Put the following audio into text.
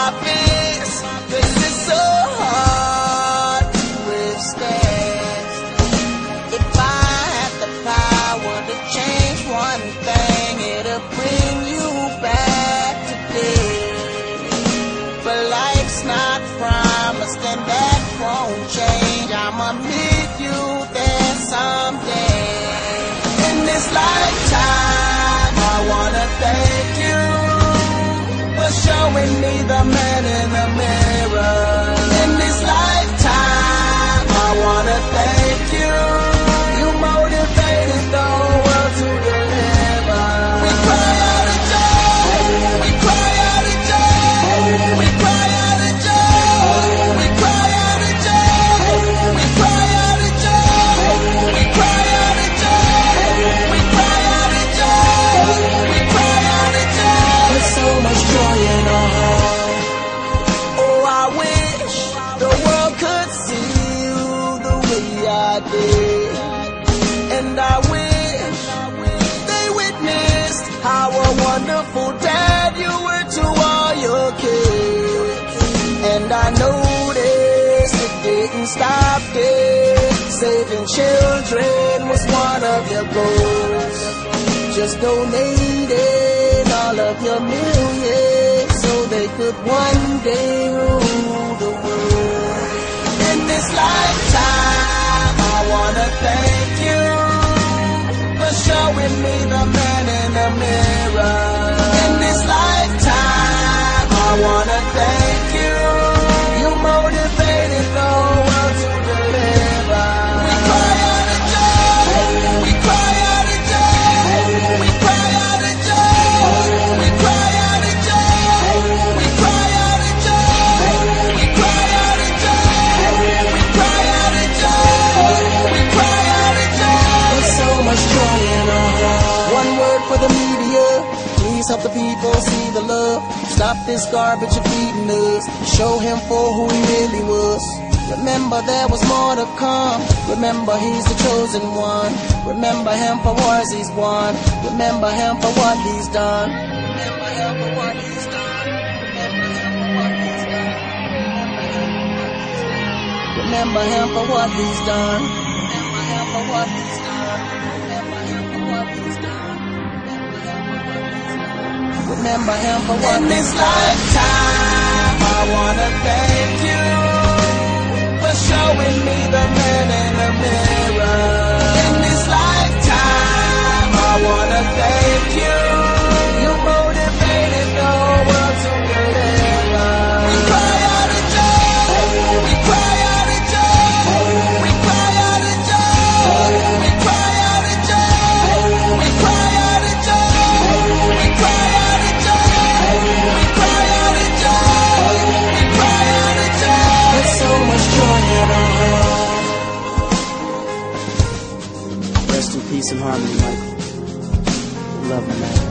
fist, 'cause it's so hard to withstand. If I had the power to change one thing, it'll bring you back today. But life's not promised and that won't change. I'ma meet you there someday. In this lifetime, I wanna thank you for showing me the man in the mirror. In this lifetime, I wanna thank you. You motivated the world to deliver. We cry out of joy. We cry out of joy. We cry out of joy. We cry out of joy. We cry out of joy. We cry out of joy. We cry out of joy. We cry out of joy. There's so much joy in our heart. Oh, I wish the world could see you the way I did. And I wish they witnessed how a wonderful dad you were to all your kids. And I noticed it didn't stop there. Saving children was one of your goals. Just donating all of your millions so they could one day rule the world. In this lifetime, I wanna thank you for showing me the man in the mirror. In this lifetime, I wanna thank you. You motivated the world to deliver. We cry out of joy. We cry out of joy. We cry out of joy. We cry out of joy. We cry out of joy. We cry out of joy. We cry out of joy. We cry out of joy. There's so much joy in our heart. One word for the media. Please help the people see the love. Stop this garbage you're feeding us. Show him for who he really was. Remember there was more to come. Remember he's the chosen one. Remember him for wars he's won. Remember him for what he's done. Remember him for what he's done. Remember him for what he's done. Remember him for what he's done. Remember him for what he's done. Remember him for what in this lifetime, I wanna thank you for showing me the man in the mirror. In this lifetime, I wanna thank you. You motivated the world to deliver. We cry out of joy. We cry out of joy. We cry out of joy. We cry out of joy. We cry out of joy. We cry out of joy. We cry out of joy. We cry out of joy. There's so much joy in our heart. Rest in peace and harmony, Michael. Love you, man.